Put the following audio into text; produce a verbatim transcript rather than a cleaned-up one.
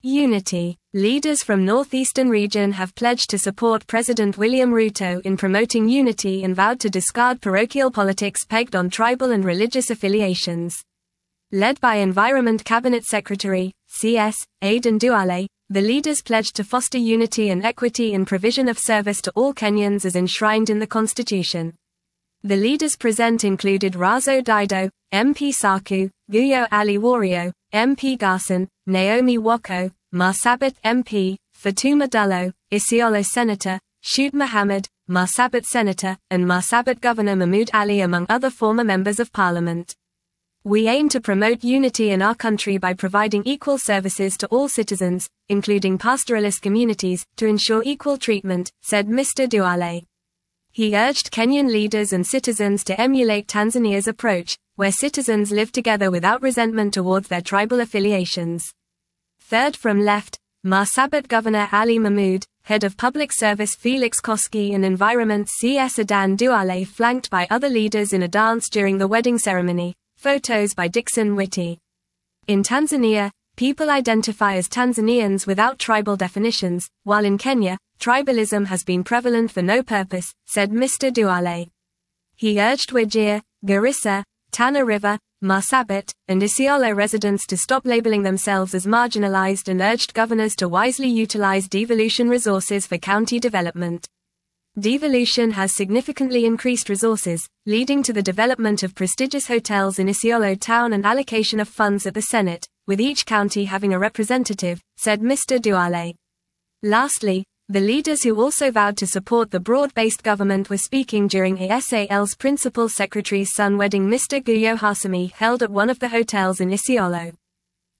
Unity. Leaders from Northeastern region have pledged to support President William Ruto in promoting unity and vowed to discard parochial politics pegged on tribal and religious affiliations. Led by Environment Cabinet Secretary, C S, Aden Duale, the leaders pledged to foster unity and equity in provision of service to all Kenyans as enshrined in the Constitution. The leaders present included Razo Dido, M P Saku, Guyo Ali Wario, M P Garson, Naomi Wako, Marsabit M P, Fatuma Dullo, Isiolo Senator, Shute Mohammed, Marsabit Senator, and Marsabit Governor Mahmood Ali among other former members of parliament. We aim to promote unity in our country by providing equal services to all citizens, including pastoralist communities, to ensure equal treatment, said Mister Duale. He urged Kenyan leaders and citizens to emulate Tanzania's approach, where citizens live together without resentment towards their tribal affiliations. Third from left, Marsabit Governor Ali Mahmood, Head of Public Service Felix Koski and Environment C S Adan Duale flanked by other leaders in a dance during the wedding ceremony, photos by Dixon Whitty. In Tanzania, people identify as Tanzanians without tribal definitions, while in Kenya, tribalism has been prevalent for no purpose, said Mister Duale. He urged Wajir, Garissa, Tana River, Marsabit, and Isiolo residents to stop labeling themselves as marginalized and urged governors to wisely utilize devolution resources for county development. Devolution has significantly increased resources, leading to the development of prestigious hotels in Isiolo town and allocation of funds at the Senate, with each county having a representative, said Mister Duale. Lastly, the leaders who also vowed to support the broad-based government were speaking during A S A L's principal secretary's son wedding Mister Guyo Hasami held at one of the hotels in Isiolo.